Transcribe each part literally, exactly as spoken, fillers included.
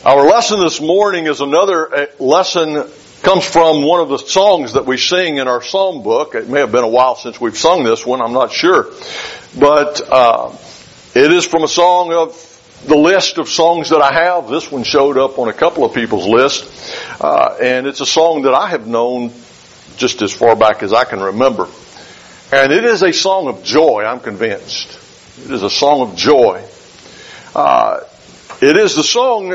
Our lesson this morning is another lesson, comes from one of the songs that we sing in our psalm book. It may have been a while since we've sung this one, I'm not sure. But uh, it is from a song of the list of songs that I have. This one showed up on a couple of people's list. Uh, and it's a song that I have known just as far back as I can remember. And it is a song of joy, I'm convinced. It is a song of joy. Uh, it is the song,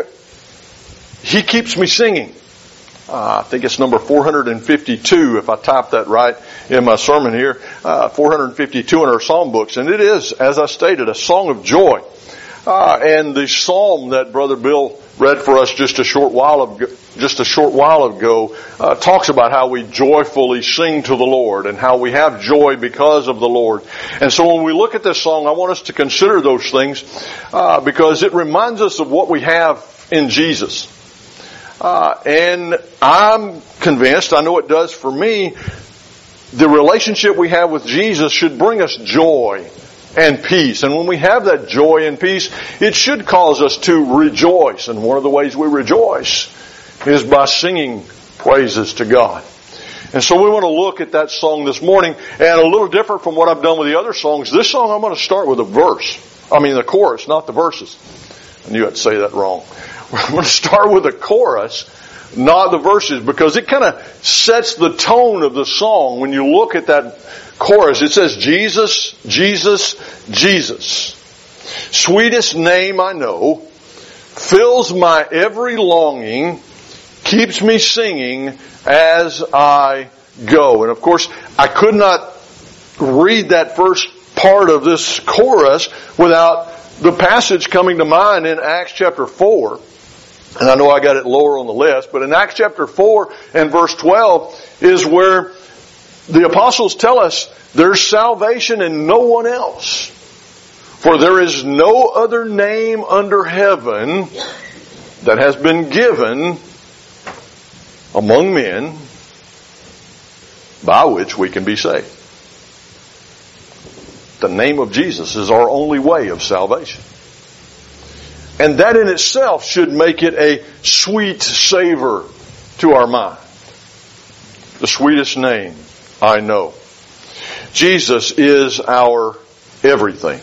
He Keeps Me Singing. Uh, I think it's number four hundred fifty-two, if I type that right in my sermon here. Uh, four hundred fifty-two in our psalm books. And it is, as I stated, a song of joy. Uh, and the psalm that Brother Bill read for us just a short while ago, just a short while ago, uh, talks about how we joyfully sing to the Lord and how we have joy because of the Lord. And so when we look at this song, I want us to consider those things, uh, because it reminds us of what we have in Jesus. Uh, and I'm convinced, I know it does for me, the relationship we have with Jesus should bring us joy and peace. And when we have that joy and peace, it should cause us to rejoice. And one of the ways we rejoice is by singing praises to God. And so we want to look at that song this morning, and a little different from what I've done with the other songs. This song I'm going to start with a verse. I mean the chorus, not the verses. I knew I'd say that wrong. We're going to start with the chorus, not the verses, because it kind of sets the tone of the song. When you look at that chorus, it says, Jesus, Jesus, Jesus. Sweetest name I know, fills my every longing, keeps me singing as I go. And of course, I could not read that first part of this chorus without the passage coming to mind in Acts chapter four. And I know I got it lower on the list, but in Acts chapter four and verse twelve is where the apostles tell us there's salvation in no one else. For there is no other name under heaven that has been given among men by which we can be saved. The name of Jesus is our only way of salvation. And that in itself should make it a sweet savor to our mind. The sweetest name I know. Jesus is our everything.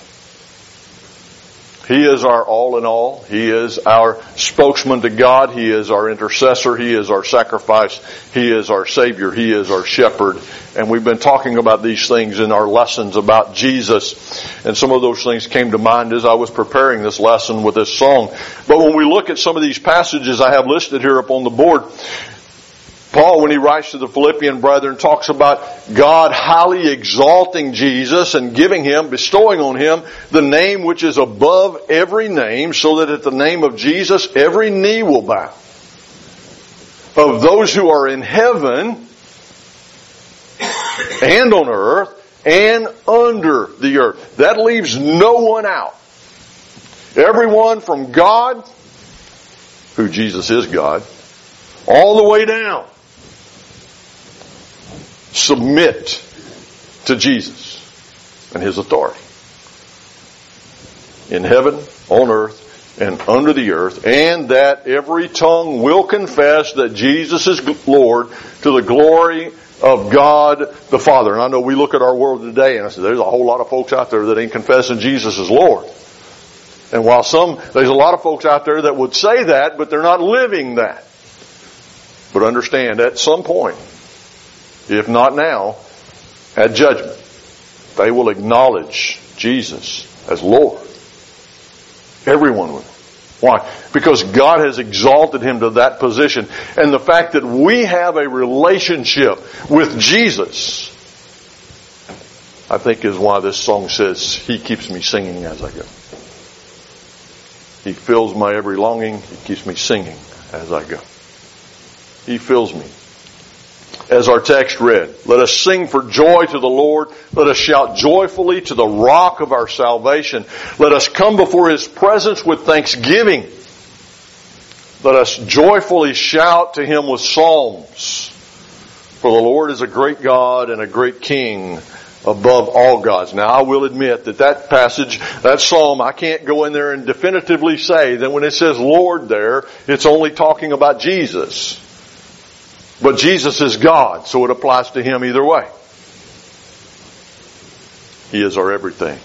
He is our all in all. He is our spokesman to God. He is our intercessor. He is our sacrifice. He is our Savior. He is our shepherd. And we've been talking about these things in our lessons about Jesus. And some of those things came to mind as I was preparing this lesson with this song. But when we look at some of these passages I have listed here up on the board, Paul, when he writes to the Philippian brethren, talks about God highly exalting Jesus and giving Him, bestowing on Him the name which is above every name, so that at the name of Jesus every knee will bow. Of those who are in heaven and on earth and under the earth. That leaves no one out. Everyone from God, who Jesus is God, all the way down, submit to Jesus and His authority. In heaven, on earth, and under the earth, and that every tongue will confess that Jesus is Lord to the glory of God the Father. And I know we look at our world today and I say, there's a whole lot of folks out there that ain't confessing Jesus as Lord. And while some, there's a lot of folks out there that would say that, but they're not living that. But understand, at some point, if not now, at judgment, they will acknowledge Jesus as Lord. Everyone will. Why? Because God has exalted Him to that position. And the fact that we have a relationship with Jesus, I think is why this song says, He keeps me singing as I go. He fills my every longing. He keeps me singing as I go. He fills me. As our text read, let us sing for joy to the Lord. Let us shout joyfully to the rock of our salvation. Let us come before His presence with thanksgiving. Let us joyfully shout to Him with psalms. For the Lord is a great God and a great King. above all gods. Now, I will admit that that passage, that psalm, I can't go in there and definitively say that when it says Lord there, it's only talking about Jesus. But Jesus is God, so it applies to Him either way. He is our everything.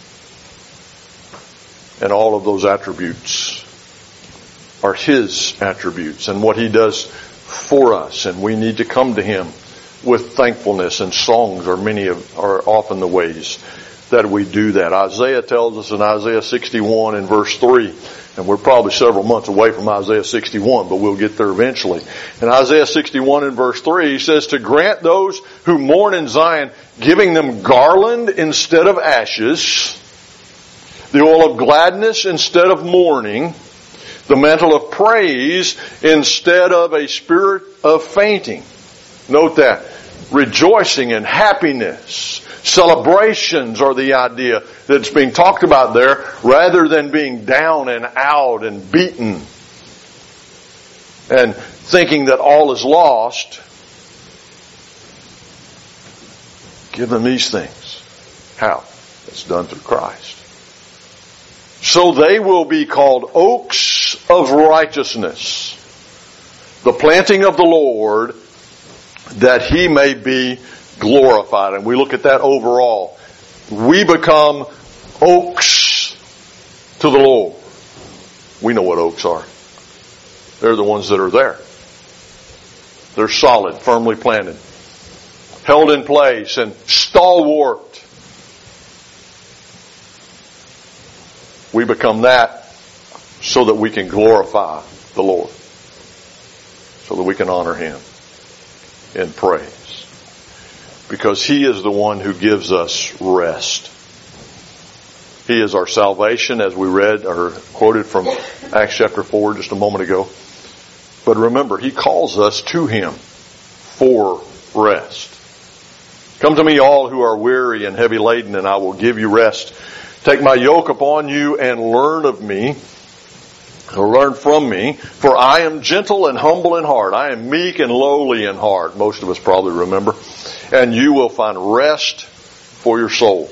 And all of those attributes are His attributes and what He does for us. And we need to come to Him with thankfulness, and songs are many of, are often the ways that we do that. Isaiah tells us in Isaiah sixty-one and verse three, and we're probably several months away from Isaiah sixty-one, but we'll get there eventually. In Isaiah sixty-one and verse three, he says, to grant those who mourn in Zion, giving them garland instead of ashes, the oil of gladness instead of mourning, the mantle of praise instead of a spirit of fainting. Note that. Rejoicing and happiness. Celebrations are the idea that's being talked about there, rather than being down and out and beaten and thinking that all is lost. Give them these things. How? It's done through Christ. So they will be called oaks of righteousness, the planting of the Lord, that He may be glorified. And we look at that overall. We become oaks to the Lord. We know what oaks are. They're the ones that are there. They're solid, firmly planted, held in place, and stalwart. We become that so that we can glorify the Lord, so that we can honor Him in praise. Because He is the one who gives us rest. He is our salvation, as we read or quoted from Acts chapter four just a moment ago. But remember, He calls us to Him for rest. Come to me all who are weary and heavy laden, and I will give you rest. Take my yoke upon you and learn of me, or learn from me, for I am gentle and humble in heart. I am meek and lowly in heart. Most of us probably remember. And you will find rest for your souls.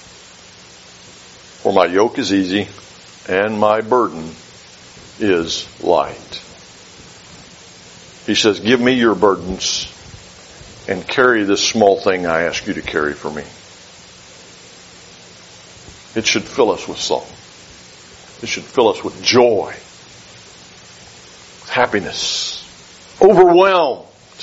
For my yoke is easy and my burden is light. He says, give me your burdens and carry this small thing I ask you to carry for me. It should fill us with song. It should fill us with joy, happiness, overwhelmed,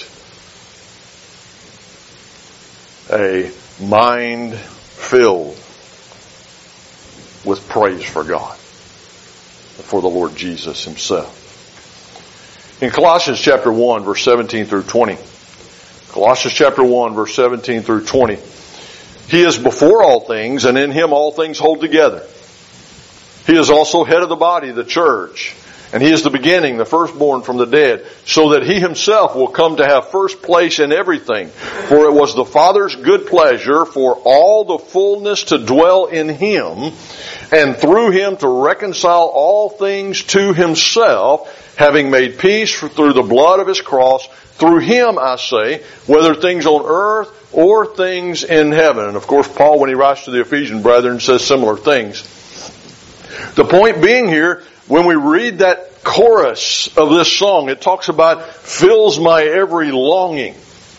a mind filled with praise for God, for the Lord Jesus Himself. In Colossians chapter one, verse seventeen through twenty, Colossians chapter one, verse seventeen through twenty, He is before all things, and in Him all things hold together. He is also head of the body, the church. And He is the beginning, the firstborn from the dead, so that He Himself will come to have first place in everything. For it was the Father's good pleasure for all the fullness to dwell in Him, and through Him to reconcile all things to Himself, having made peace through the blood of His cross. Through Him, I say, whether things on earth or things in heaven. And of course, Paul, when he writes to the Ephesian brethren, says similar things. The point being here, when we read that chorus of this song, it talks about fills my every longing.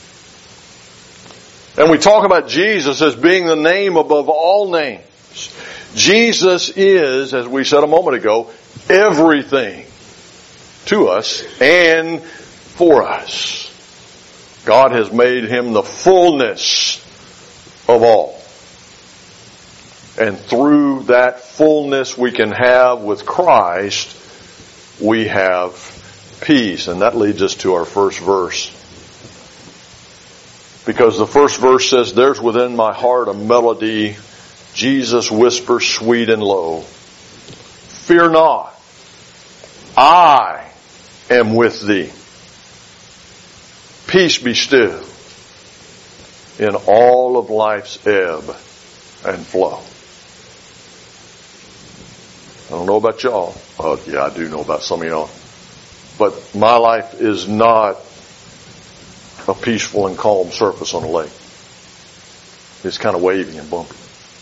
And we talk about Jesus as being the name above all names. Jesus is, as we said a moment ago, everything to us and for us. God has made Him the fullness of all. And through that fullness we can have with Christ, we have peace. And that leads us to our first verse. Because the first verse says, there's within my heart a melody, Jesus whispers sweet and low. Fear not, I am with thee. Peace be still in all of life's ebb and flow. I don't know about y'all. Oh, yeah, I do know about some of y'all. But my life is not a peaceful and calm surface on a lake. is kind of wavy and bumpy.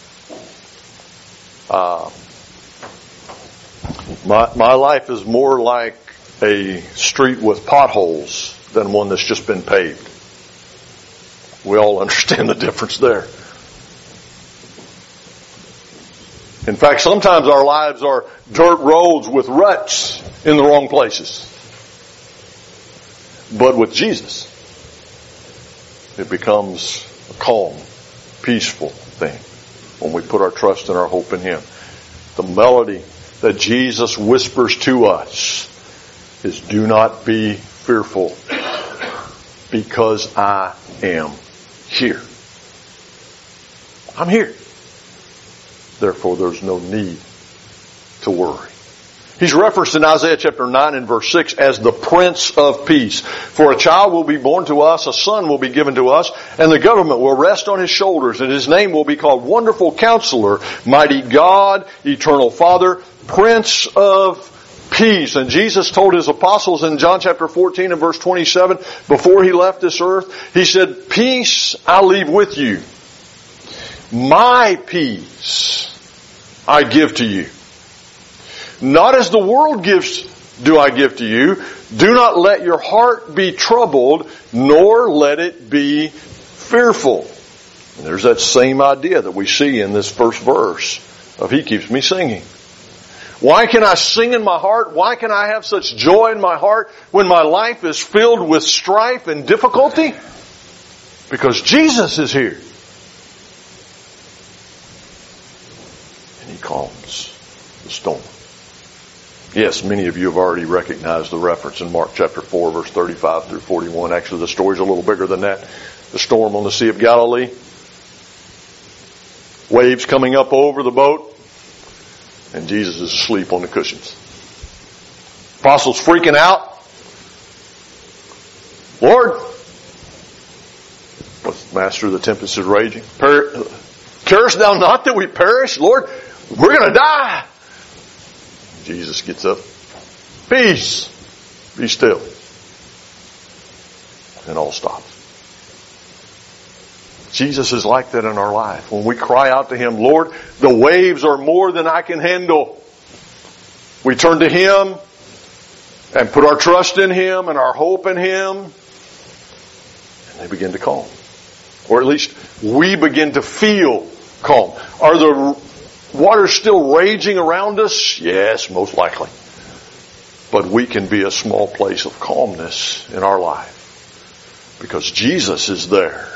Uh, my my life is more like a street with potholes than one that's just been paved. We all understand the difference there. In fact, sometimes our lives are dirt roads with ruts in the wrong places. But with Jesus, it becomes a calm, peaceful thing when we put our trust and our hope in Him. The melody that Jesus whispers to us is, do not be fearful, because I am here. I'm here. Therefore, there's no need to worry. He's referenced in Isaiah chapter nine and verse six as the Prince of Peace. For a child will be born to us, a son will be given to us, and the government will rest on His shoulders, and His name will be called Wonderful Counselor, Mighty God, Eternal Father, Prince of Peace. And Jesus told His apostles in John chapter fourteen and verse twenty-seven, before He left this earth, He said, peace I leave with you. My peace I give to you. Not as the world gives do I give to you. Do not let your heart be troubled, nor let it be fearful. And there's that same idea that we see in this first verse of He keeps me singing. Why can I sing in my heart? Why can I have such joy in my heart when my life is filled with strife and difficulty? Because Jesus is here. And He calms the storm. Yes, many of you have already recognized the reference in Mark chapter four, verse thirty-five through forty-one. Actually, the story's a little bigger than that. The storm on the Sea of Galilee. Waves coming up over the boat. And Jesus is asleep on the cushions. Apostles freaking out. Lord, the master of the tempest is raging. Carest thou not that we perish? Lord, we're going to die. Jesus gets up. Peace. Be still. And all stops. Jesus is like that in our life. When we cry out to Him, Lord, the waves are more than I can handle. We turn to Him and put our trust in Him and our hope in Him. And they begin to calm. Or at least we begin to feel calm. Are the waters still raging around us? Yes, most likely. But we can be a small place of calmness in our life. Because Jesus is there.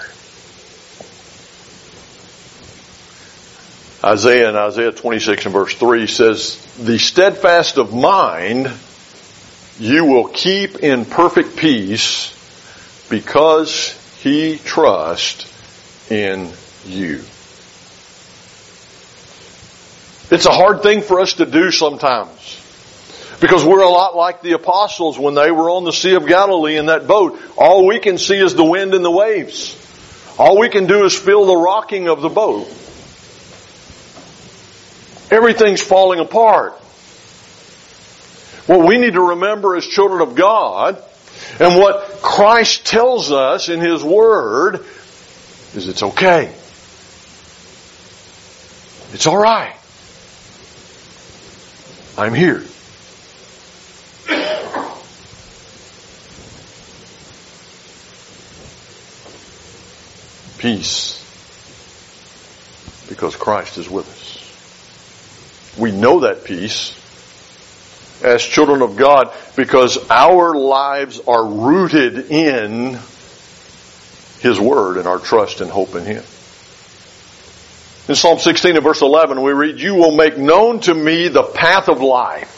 Isaiah in Isaiah twenty-six and verse three says, the steadfast of mind you will keep in perfect peace because he trusts in you. It's a hard thing for us to do sometimes. Because we're a lot like the apostles when they were on the Sea of Galilee in that boat. All we can see is the wind and the waves. All we can do is feel the rocking of the boat. Everything's falling apart. What we need to remember as children of God, and what Christ tells us in His Word, is it's okay. It's all right. I'm here. Peace. Because Christ is with us. We know that peace as children of God because our lives are rooted in His Word and our trust and hope in Him. In Psalm sixteen and verse eleven we read, you will make known to me the path of life.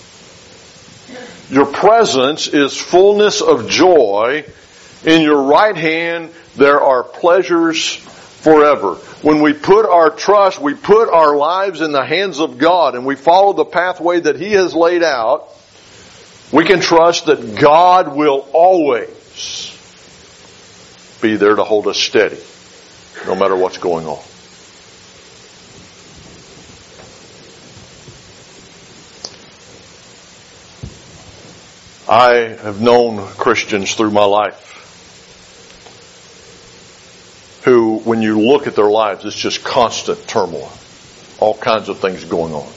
Your presence is fullness of joy. In your right hand there are pleasures forever. When we put our trust, we put our lives in the hands of God and we follow the pathway that He has laid out, we can trust that God will always be there to hold us steady, no matter what's going on. I have known Christians through my life who when you look at their lives, it's just constant turmoil. All kinds of things going on.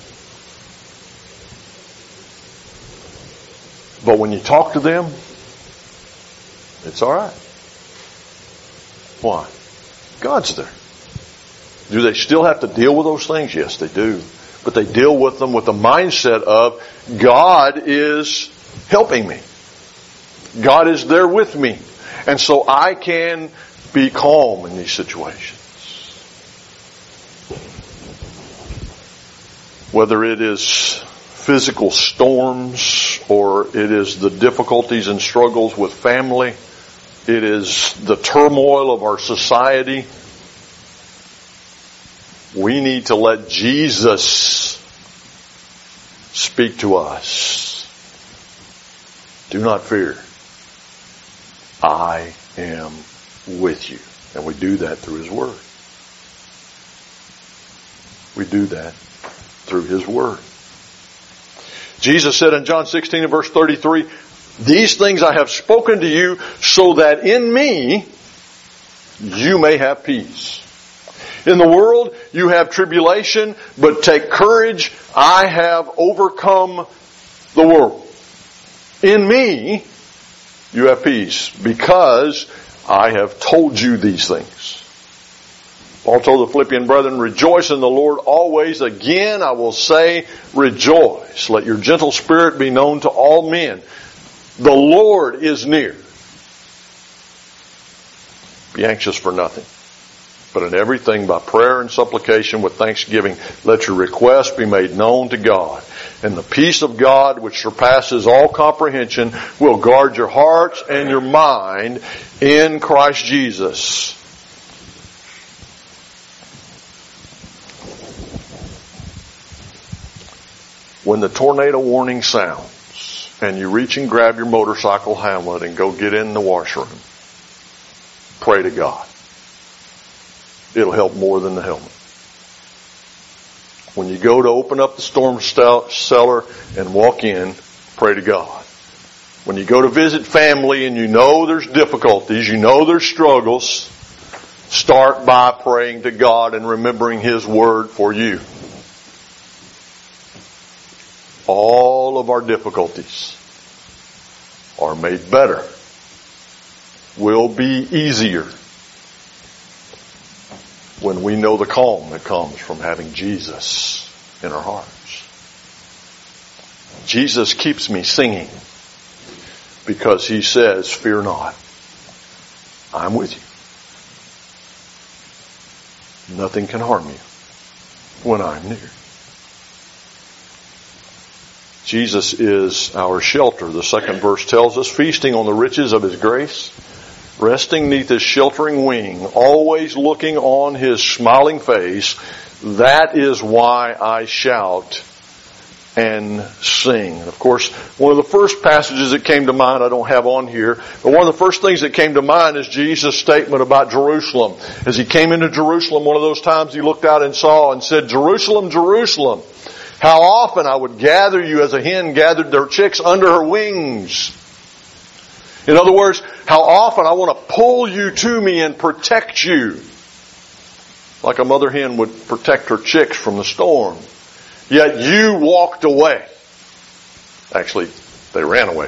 But when you talk to them, it's all right. Why? God's there. Do they still have to deal with those things? Yes, they do. But they deal with them with the mindset of God is helping me. God is there with me. And so I can be calm in these situations. Whether it is physical storms or it is the difficulties and struggles with family, it is the turmoil of our society, we need to let Jesus speak to us. Do not fear. I am with you. And we do that through His Word. We do that through His Word. Jesus said in John sixteen and verse thirty-three, these things I have spoken to you so that in me you may have peace. In the world you have tribulation, but take courage, I have overcome the world. In me you have peace, because I have told you these things. Paul told the Philippian brethren, rejoice in the Lord always. Again, I will say, rejoice. Let your gentle spirit be known to all men. The Lord is near. Be anxious for nothing, but in everything by prayer and supplication with thanksgiving, let your requests be made known to God. And the peace of God, which surpasses all comprehension, will guard your hearts and your mind in Christ Jesus. When the tornado warning sounds and you reach and grab your motorcycle helmet and go get in the washroom, pray to God. It'll help more than the helmet. When you go to open up the storm cellar and walk in, pray to God. When you go to visit family and you know there's difficulties, you know there's struggles, start by praying to God and remembering His Word for you. All of our difficulties are made better, will be easier, when we know the calm that comes from having Jesus in our hearts. Jesus keeps me singing because He says, fear not, I'm with you. Nothing can harm you when I'm near. Jesus is our shelter. The second verse tells us, feasting on the riches of His grace, resting neath His sheltering wing, always looking on His smiling face. That is why I shout and sing. And of course, one of the first passages that came to mind, I don't have on here, but one of the first things that came to mind is Jesus' statement about Jerusalem. As He came into Jerusalem, one of those times He looked out and saw and said, Jerusalem, Jerusalem, how often I would gather you as a hen gathered their chicks under her wings. In other words, how often I want to pull you to me and protect you. Like a mother hen would protect her chicks from the storm. Yet you walked away. Actually, they ran away.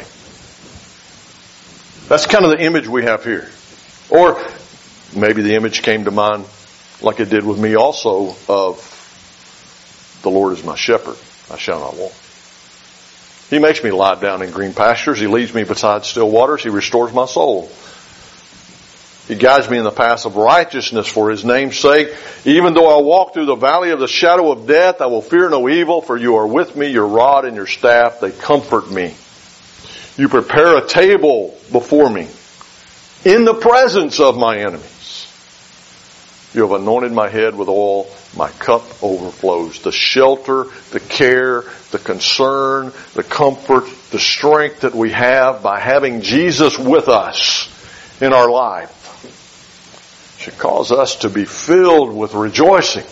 That's kind of the image we have here. Or maybe the image came to mind, like it did with me also, of the Lord is my shepherd, I shall not want. He makes me lie down in green pastures. He leads me beside still waters. He restores my soul. He guides me in the paths of righteousness for His name's sake. Even though I walk through the valley of the shadow of death, I will fear no evil, for you are with me. Your rod and your staff, they comfort me. You prepare a table before me in the presence of my enemies. You have anointed my head with oil. My cup overflows. The shelter, the care, the concern, the comfort, the strength that we have by having Jesus with us in our life should cause us to be filled with rejoicing.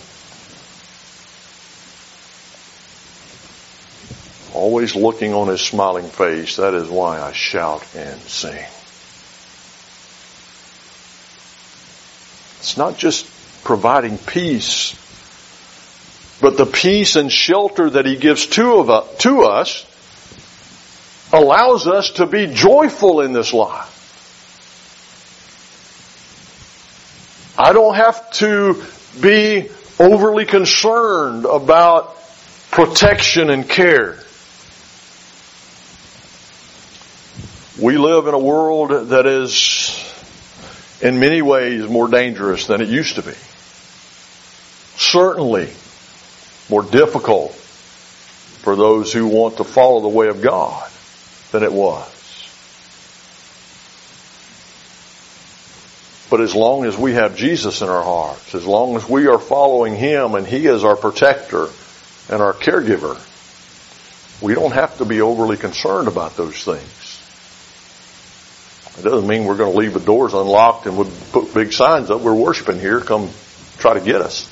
Always looking on His smiling face. That is why I shout and sing. It's not just providing peace, but the peace and shelter that He gives to, of, to us allows us to be joyful in this life. I don't have to be overly concerned about protection and care. We live in a world that is in many ways more dangerous than it used to be. Certainly more difficult for those who want to follow the way of God than it was. But as long as we have Jesus in our hearts, as long as we are following Him and He is our protector and our caregiver, we don't have to be overly concerned about those things. It doesn't mean we're going to leave the doors unlocked and we'll put big signs up, we're worshiping here, come try to get us.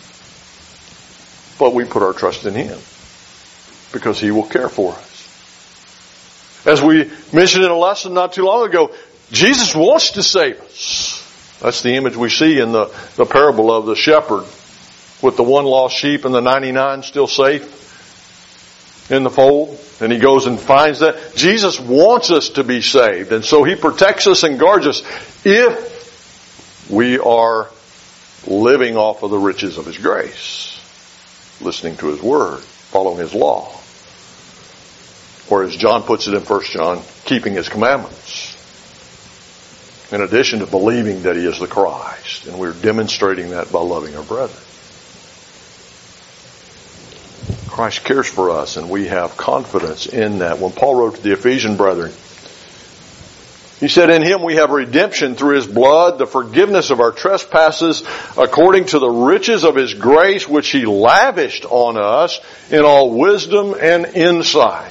But we put our trust in Him because He will care for us. As we mentioned in a lesson not too long ago, Jesus wants to save us. That's the image we see in the, the parable of the shepherd with the one lost sheep and the ninety-nine still safe in the fold. And he goes and finds that. Jesus wants us to be saved. And so He protects us and guards us if we are living off of the riches of His grace, listening to His Word, following His law. Or as John puts it in First John, keeping His commandments. In addition to believing that He is the Christ. And we're demonstrating that by loving our brethren. Christ cares for us, and we have confidence in that. When Paul wrote to the Ephesian brethren, he said, "In Him we have redemption through His blood, the forgiveness of our trespasses, according to the riches of His grace, which He lavished on us in all wisdom and insight."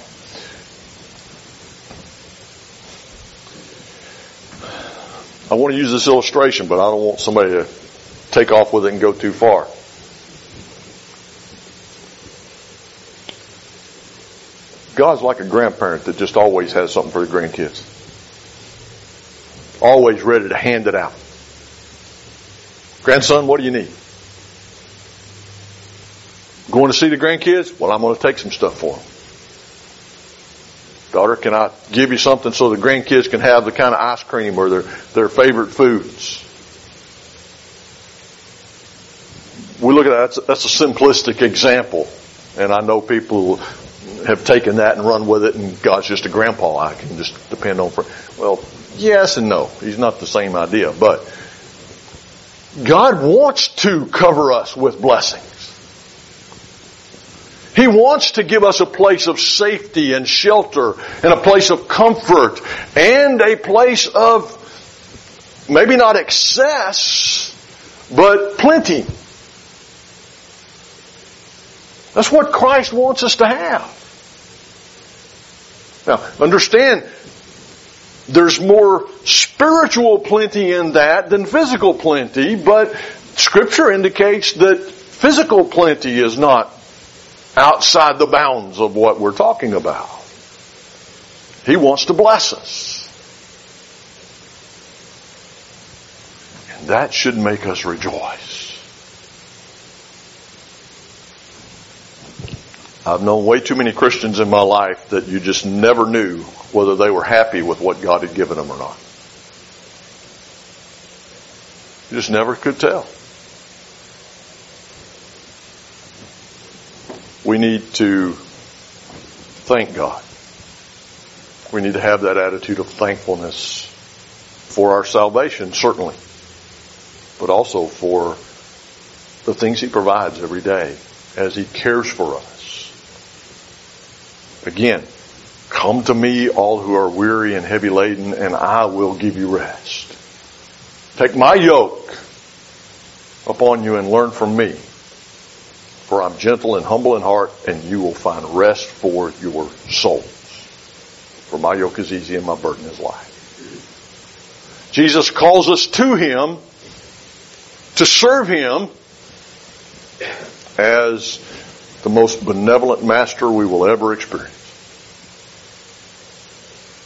I want to use this illustration, but I don't want somebody to take off with it and go too far. God's like a grandparent that just always has something for the grandkids. Always ready to hand it out. Grandson, what do you need? Going to see the grandkids? Well, I'm going to take some stuff for them. Daughter, can I give you something so the grandkids can have the kind of ice cream or their, their favorite foods? We look at that, that's, that's a simplistic example. And I know people have taken that and run with it, and God's just a grandpa. I can just depend on. For, well, yes and no. He's not the same idea, but God wants to cover us with blessings. He wants to give us a place of safety and shelter and a place of comfort and a place of maybe not excess, but plenty. That's what Christ wants us to have. Now, understand, there's more spiritual plenty in that than physical plenty, but Scripture indicates that physical plenty is not outside the bounds of what we're talking about. He wants to bless us. And that should make us rejoice. I've known way too many Christians in my life that you just never knew whether they were happy with what God had given them or not. You just never could tell. We need to thank God. We need to have that attitude of thankfulness for our salvation, certainly, but also for the things He provides every day as He cares for us. Again, come to me, all who are weary and heavy laden, and I will give you rest. Take my yoke upon you and learn from me. For I'm gentle and humble in heart, and you will find rest for your souls. For my yoke is easy and my burden is light. Jesus calls us to Him, to serve Him as the most benevolent master we will ever experience.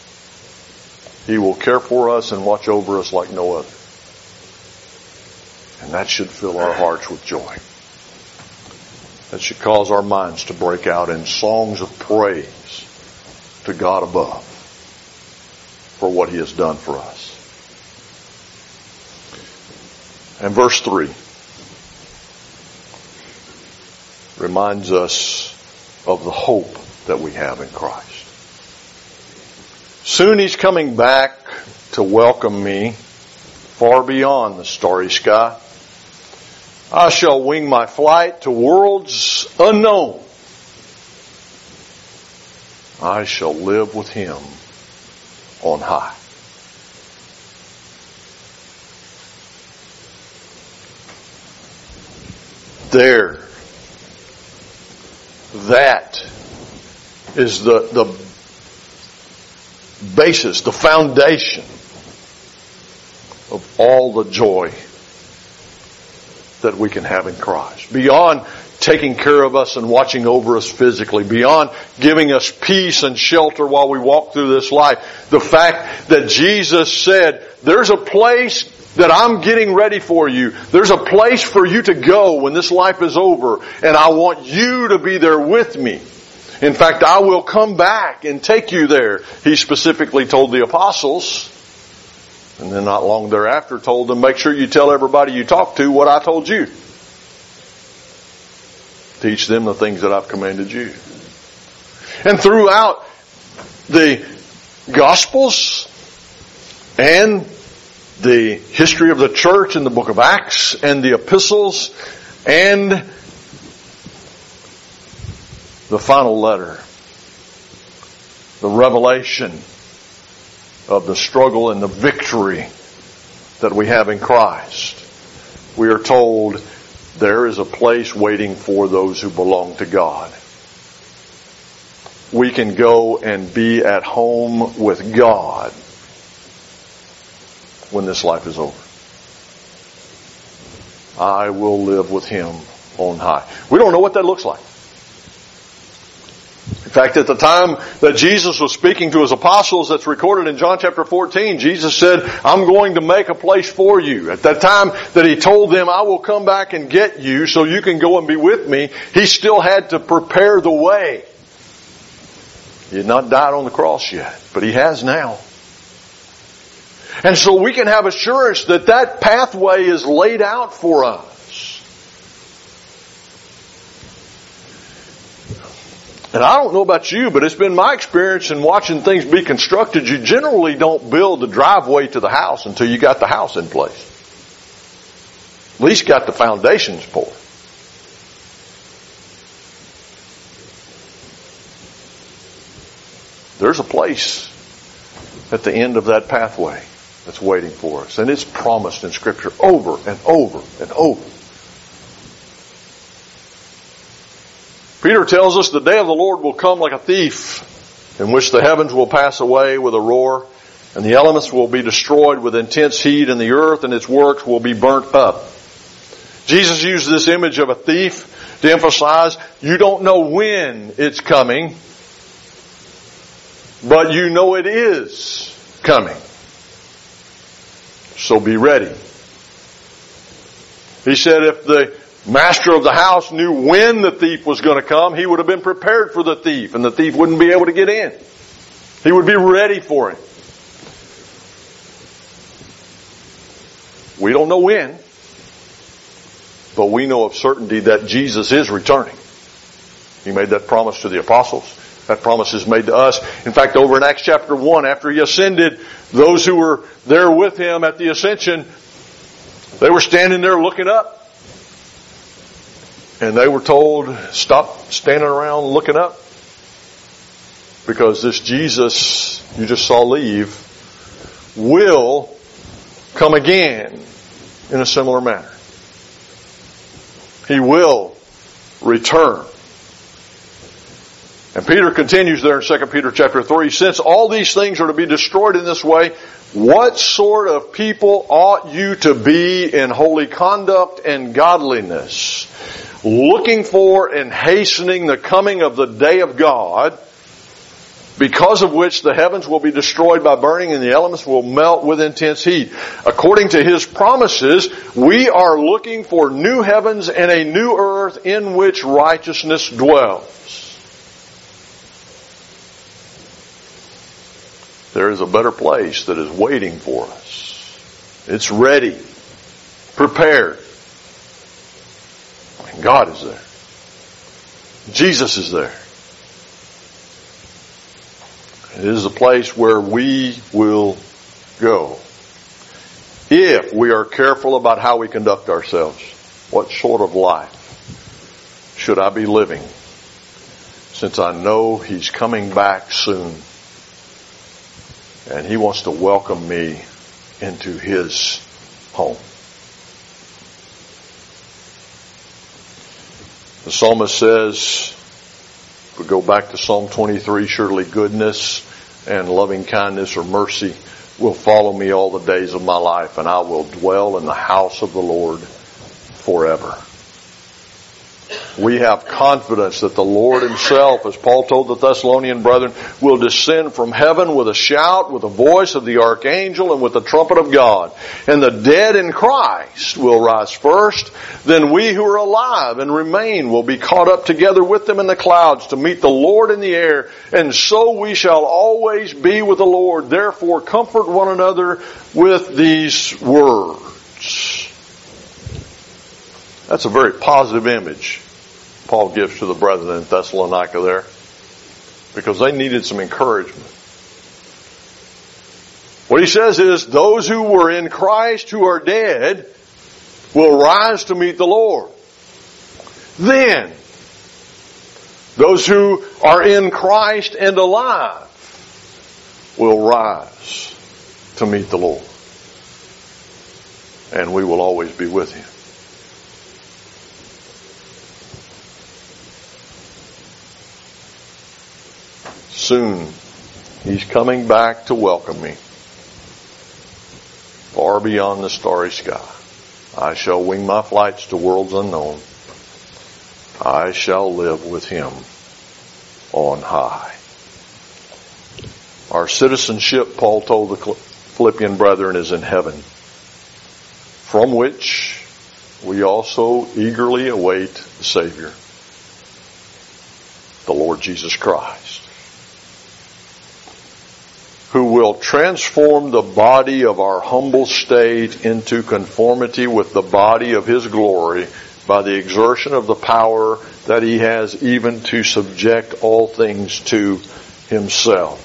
He will care for us and watch over us like no other. And that should fill our hearts with joy. That should cause our minds to break out in songs of praise to God above for what He has done for us. And verse three reminds us of the hope that we have in Christ. Soon He's coming back to welcome me far beyond the starry sky. I shall wing my flight to worlds unknown. I shall live with Him on high. There. That is the, the basis, the foundation of all the joy that we can have in Christ. Beyond taking care of us and watching over us physically, beyond giving us peace and shelter while we walk through this life, the fact that Jesus said, there's a place that I'm getting ready for you. There's a place for you to go when this life is over, and I want you to be there with me. In fact, I will come back and take you there. He specifically told the apostles, and then not long thereafter told them, make sure you tell everybody you talk to what I told you. Teach them the things that I've commanded you. And throughout the Gospels and the history of the church in the book of Acts and the epistles and the final letter, the revelation of the struggle and the victory that we have in Christ, we are told there is a place waiting for those who belong to God. We can go and be at home with God when this life is over. I will live with Him on high. We don't know what that looks like. In fact, at the time that Jesus was speaking to His apostles, that's recorded in John chapter fourteen, Jesus said, I'm going to make a place for you. At that time that He told them, I will come back and get you so you can go and be with me, He still had to prepare the way. He had not died on the cross yet, but He has now. And so we can have assurance that that pathway is laid out for us. And I don't know about you, but it's been my experience in watching things be constructed, you generally don't build the driveway to the house until you got the house in place. At least got the foundations poured. There's a place at the end of that pathway that's waiting for us. And it's promised in Scripture over and over and over. Peter tells us the day of the Lord will come like a thief, in which the heavens will pass away with a roar, and the elements will be destroyed with intense heat, and the earth and its works will be burnt up. Jesus used this image of a thief to emphasize you don't know when it's coming, but you know it is coming. So be ready. He said if the master of the house knew when the thief was going to come, he would have been prepared for the thief, and the thief wouldn't be able to get in. He would be ready for him. We don't know when, but we know of certainty that Jesus is returning. He made that promise to the apostles. That promise is made to us. In fact, over in Acts chapter one, after He ascended, those who were there with Him at the ascension, they were standing there looking up. And they were told, stop standing around looking up. Because this Jesus you just saw leave will come again in a similar manner. He will return. And Peter continues there in Second Peter chapter three, since all these things are to be destroyed in this way, what sort of people ought you to be in holy conduct and godliness, looking for and hastening the coming of the day of God, because of which the heavens will be destroyed by burning and the elements will melt with intense heat. According to His promises, we are looking for new heavens and a new earth in which righteousness dwells. There is a better place that is waiting for us. It's ready, prepared. And God is there. Jesus is there. It is a place where we will go if we are careful about how we conduct ourselves. What sort of life should I be living, since I know He's coming back soon and He wants to welcome me into His home? The psalmist says, if we go back to Psalm twenty-three, surely goodness and loving kindness or mercy will follow me all the days of my life, and I will dwell in the house of the Lord forever. We have confidence that the Lord Himself, as Paul told the Thessalonian brethren, will descend from heaven with a shout, with the voice of the archangel, and with the trumpet of God. And the dead in Christ will rise first. Then we who are alive and remain will be caught up together with them in the clouds to meet the Lord in the air. And so we shall always be with the Lord. Therefore comfort one another with these words. That's a very positive image Paul gives to the brethren in Thessalonica there, because they needed some encouragement. What he says is, those who were in Christ who are dead will rise to meet the Lord. Then, those who are in Christ and alive will rise to meet the Lord. And we will always be with Him. Soon, He's coming back to welcome me. Far beyond the starry sky, I shall wing my flights to worlds unknown. I shall live with Him on high. Our citizenship, Paul told the Philippian brethren, is in heaven, from which we also eagerly await the Savior, the Lord Jesus Christ, who will transform the body of our humble state into conformity with the body of His glory by the exertion of the power that He has even to subject all things to Himself.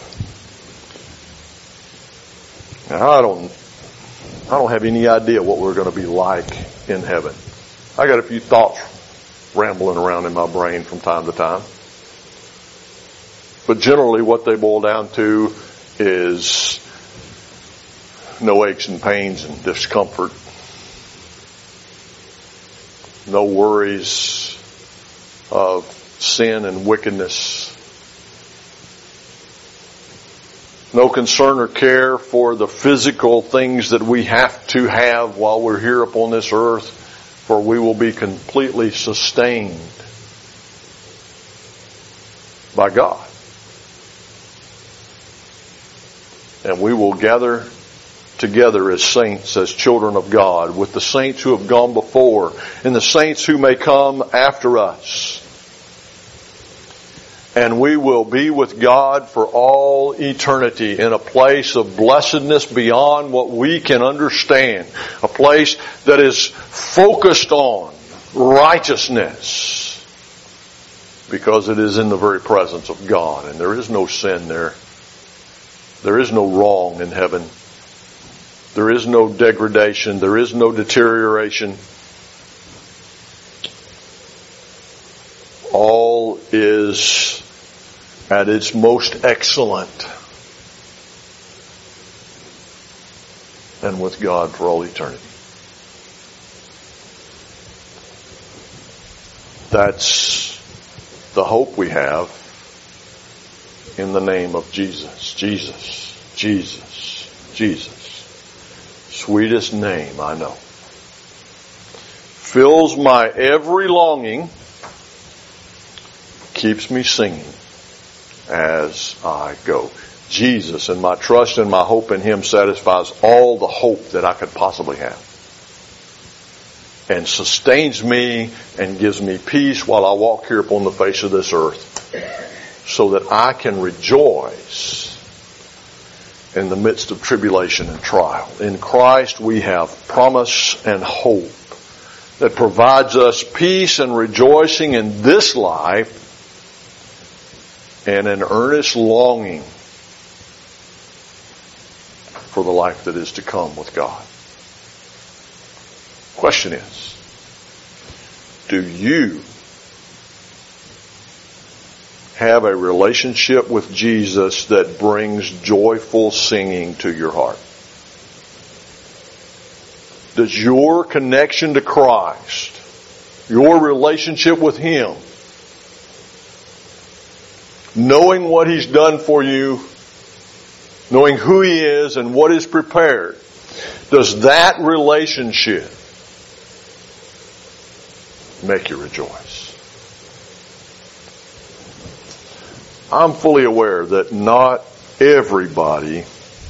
Now, I don't, I don't have any idea what we're going to be like in heaven. I got a few thoughts rambling around in my brain from time to time. But generally what they boil down to is no aches and pains and discomfort. No worries of sin and wickedness. No concern or care for the physical things that we have to have while we're here upon this earth, for we will be completely sustained by God. And we will gather together as saints, as children of God, with the saints who have gone before and the saints who may come after us. And we will be with God for all eternity in a place of blessedness beyond what we can understand. A place that is focused on righteousness, because it is in the very presence of God, and there is no sin there. There is no wrong in heaven. There is no degradation. There is no deterioration. All is at its most excellent, and with God for all eternity. That's the hope we have in the name of Jesus. Jesus, Jesus, Jesus. Sweetest name I know. Fills my every longing, keeps me singing as I go. Jesus and my trust and my hope in Him satisfies all the hope that I could possibly have. And sustains me and gives me peace while I walk here upon the face of this earth, so that I can rejoice in the midst of tribulation and trial. In Christ we have promise and hope that provides us peace and rejoicing in this life and an earnest longing for the life that is to come with God. Question is, do you have a relationship with Jesus that brings joyful singing to your heart? Does your connection to Christ, your relationship with Him, knowing what He's done for you, knowing who He is and what is prepared, does that relationship make you rejoice? I'm fully aware that not everybody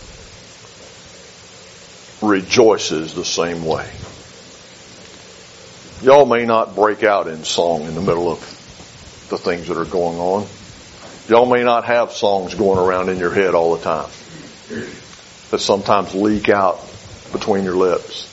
rejoices the same way. Y'all may not break out in song in the middle of the things that are going on. Y'all may not have songs going around in your head all the time that sometimes leak out between your lips.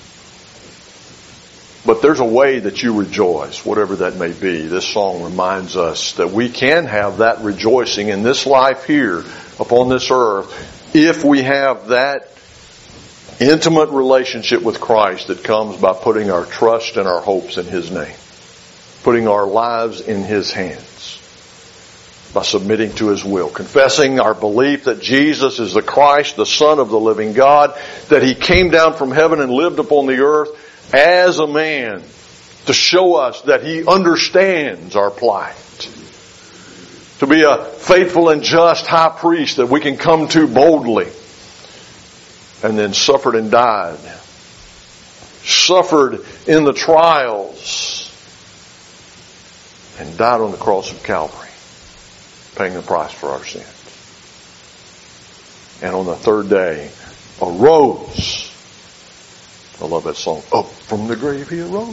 But there's a way that you rejoice, whatever that may be. This song reminds us that we can have that rejoicing in this life here upon this earth if we have that intimate relationship with Christ that comes by putting our trust and our hopes in His name, putting our lives in His hands, by submitting to His will, confessing our belief that Jesus is the Christ, the Son of the living God, that He came down from heaven and lived upon the earth as a man to show us that He understands our plight, to be a faithful and just high priest that we can come to boldly, and then suffered and died, suffered in the trials, and died on the cross of Calvary, paying the price for our sins. And on the third day arose. I love that song. Up from the grave He arose.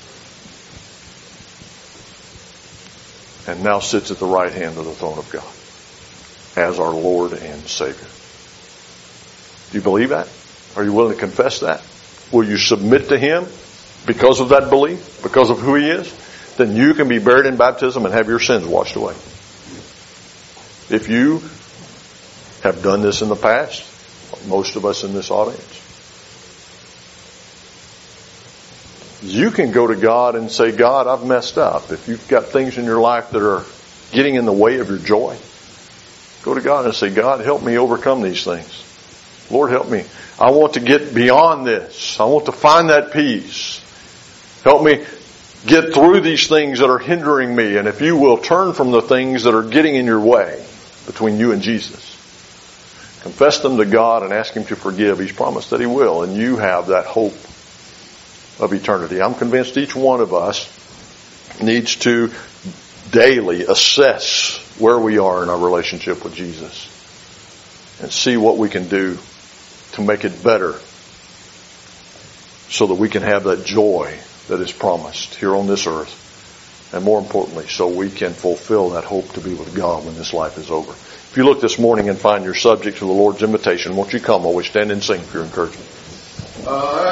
And now sits at the right hand of the throne of God as our Lord and Savior. Do you believe that? Are you willing to confess that? Will you submit to Him because of that belief? Because of who He is? Then you can be buried in baptism and have your sins washed away. If you have done this in the past, most of us in this audience, you can go to God and say, God, I've messed up. If you've got things in your life that are getting in the way of your joy, go to God and say, God, help me overcome these things. Lord, help me. I want to get beyond this. I want to find that peace. Help me get through these things that are hindering me. And if you will turn from the things that are getting in your way between you and Jesus, confess them to God and ask Him to forgive. He's promised that He will. And you have that hope of eternity. I'm convinced each one of us needs to daily assess where we are in our relationship with Jesus and see what we can do to make it better so that we can have that joy that is promised here on this earth, and more importantly, so we can fulfill that hope to be with God when this life is over. If you look this morning and find you're subject to the Lord's invitation, won't you come while we stand and sing for your encouragement? Uh,